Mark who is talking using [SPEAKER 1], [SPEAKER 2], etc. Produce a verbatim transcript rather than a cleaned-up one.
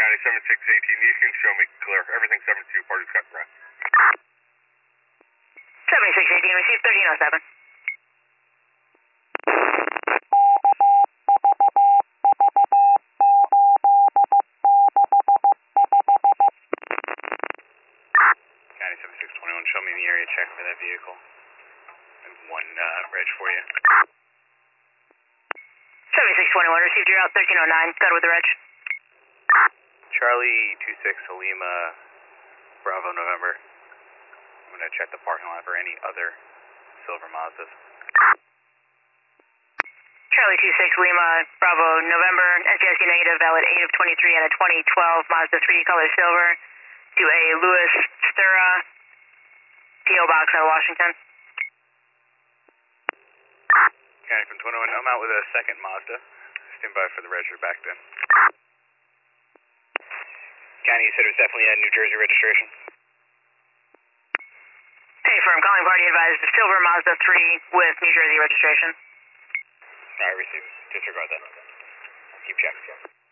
[SPEAKER 1] County seven six one eight, you can show me clear. Everything seven two, party's cut correct.
[SPEAKER 2] seventy-six eighteen, receive thirteen oh seven.
[SPEAKER 3] County seven six two one, show me the area check for that vehicle. And one uh, reg for you.
[SPEAKER 2] seventy-six twenty-one, received your route thirteen oh nine, got with the reg.
[SPEAKER 3] Charlie two six Lima, Bravo November. I'm going to check the parking lot for any other silver Mazdas.
[SPEAKER 2] Charlie two six Lima, Bravo November, N C I C negative, valid eight of twenty-three and a twenty twelve Mazda three color silver to a Louis Stura, P O Box out of Washington.
[SPEAKER 3] County from twenty-one, I'm out with a second Mazda. Stand by for the reg, you're back then. County, you said it was definitely a New Jersey registration?
[SPEAKER 2] Hey, firm, calling party advised, the silver Mazda three with New Jersey registration.
[SPEAKER 3] I received. Disregard that. Keep checking.